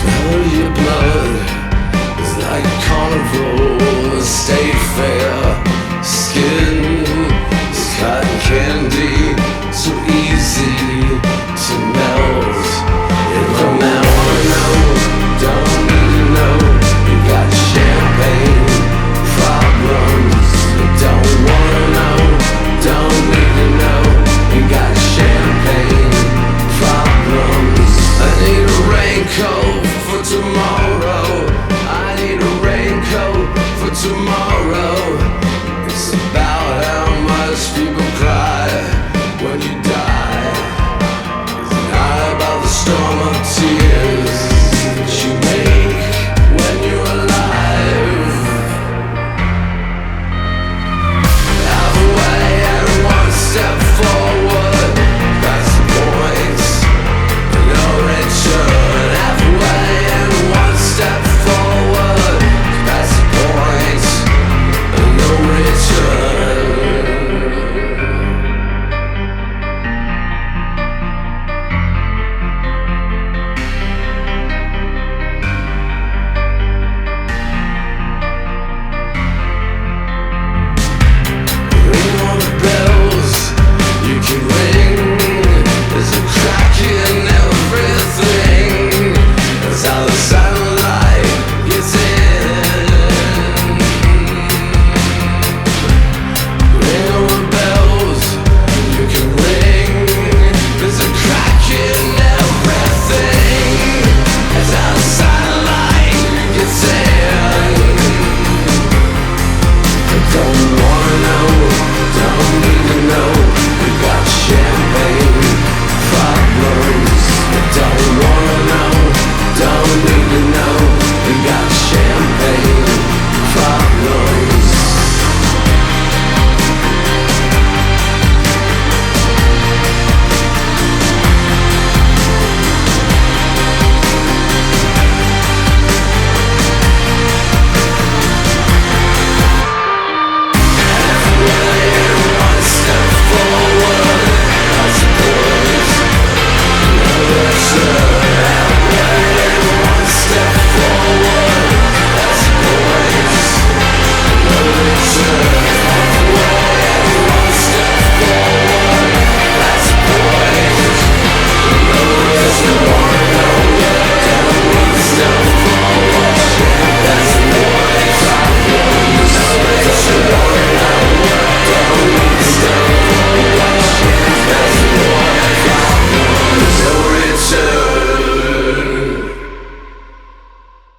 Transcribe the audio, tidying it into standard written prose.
Smell your blood. It's like a carnival, a state fair. Skin is cotton candy, so easy to melt. If a man wanna know, don't need to know. You got champagne problems. Don't wanna know, don't need to know. You got champagne problems. I need a raincoat for tomorrow. I need a raincoat for tomorrow.